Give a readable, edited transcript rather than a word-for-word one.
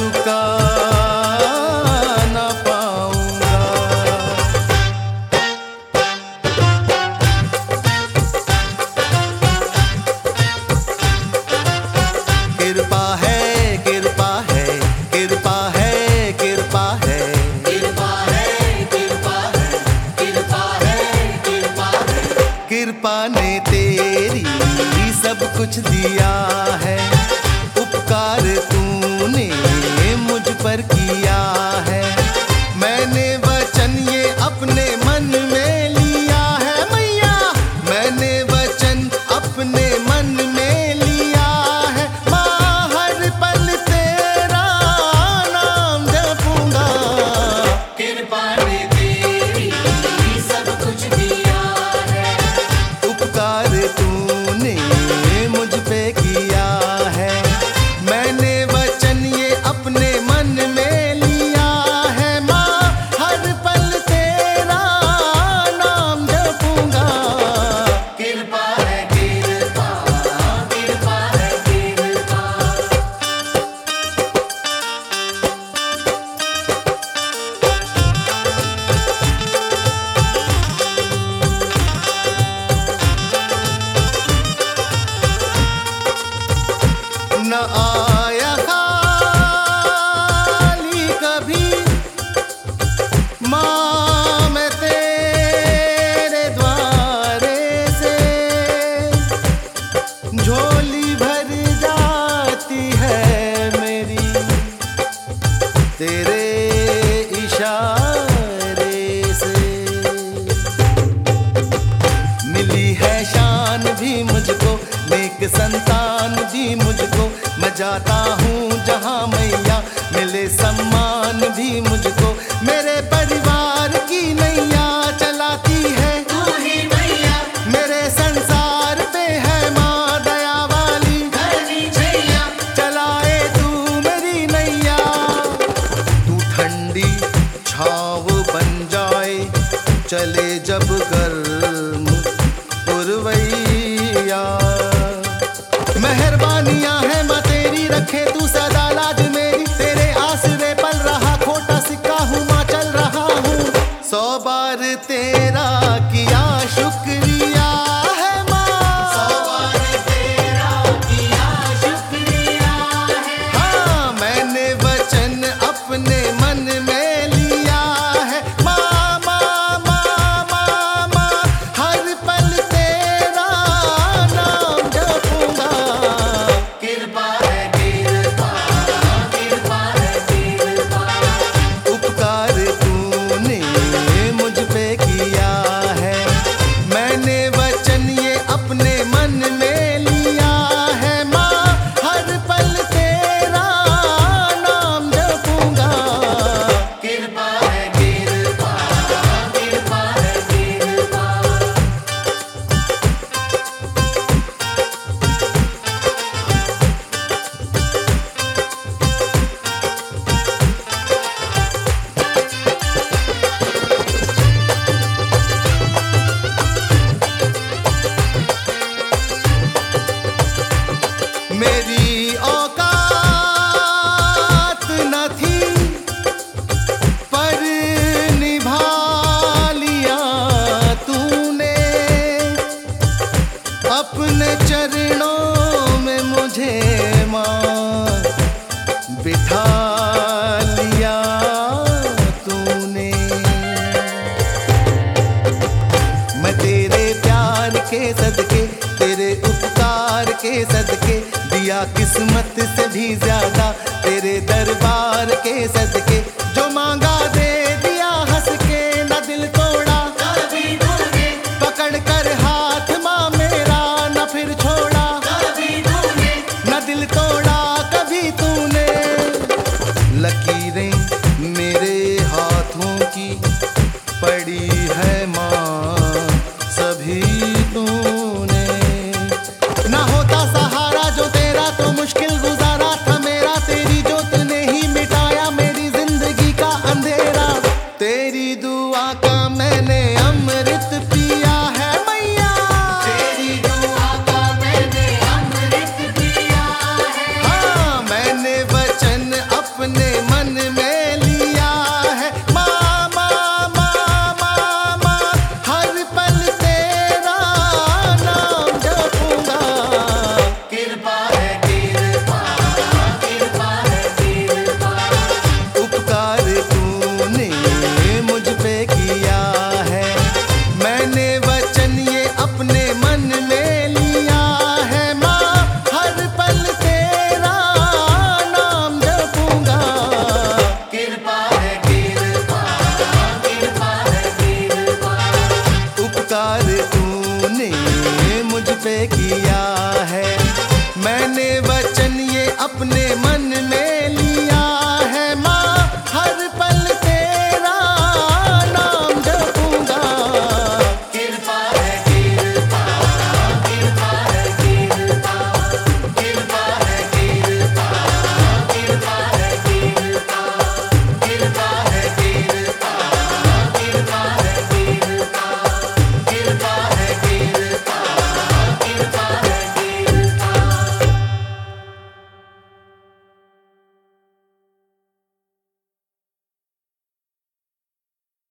चुका ना पाऊंगा। कृपा है, कृपा है, कृपा है, कृपा है, कृपा है, कृपा है, कृपा है, कृपा है। कृपा ने तेरी सब कुछ दिया है, उपकार तूने मुझ पर किया है। मैंने वचन ये अपने मन में लिया है मैया, मैंने वचन अपने मन में लिया है। माँ हर पल तेरा नाम जपूंगा। कृपा ने तेरी सब कुछ दिया है, उपकार तूने मुझ पे किया है। मैंने वचन ये अपने मन में लिया है। माँ हर पल तेरा नाम जपूंगा। कृपा है, कृपा, कृपा है, कृपा। न आया खाली कभी माँ मैं तेरे द्वारे से, झोली भर जाती है मेरी तेरे इशारे से। मिली है शान भी मुझको, नेक संतान भी मुझको। मैं जाता हूँ जहाँ मैया, मिले सम्मान भी मुझको। मेरे परिवार की नैया चलाती है तू ही मैया, मेरे संसार पे है माँ दया वाली। धरनी छैया, चलाए तू मेरी नैया, तू ठंडी छाँव बन जाए चले जब गर्म पुरवैया। मेहरबानियां है माँ तेरी, रखे तू सदा लाज मेरी। तेरे आसरे पल रहा खोटा सिक्का हूँ माँ, चल रहा हूँ 100 बार तेरा किया शुक्रिया है माँ। 100 बार तेरा किया शुक्रिया है। हाँ मैंने वचन अपने मन में लिया है। माँ माँ माँ माँ माँ हर पल तेरा नाम जपूंगा। कृपा है, कृपा, कृपा है, कृपा। उपकार तूने मुझ पे किया है। मैंने वचन ये अपने मन में लिया है। माँ हर पल तेरा नाम जपूंगा। कृपा है, कृपा, कृपा है, कृपा। मेरी औकात न थी पर निभा लिया तूने, अपने चरणों में मुझे माँ बिठा लिया तूने। मैं तेरे प्यार के सदके, तेरे उपकार के सदके, दिया किस्मत से भी ज्यादा तेरे दरबार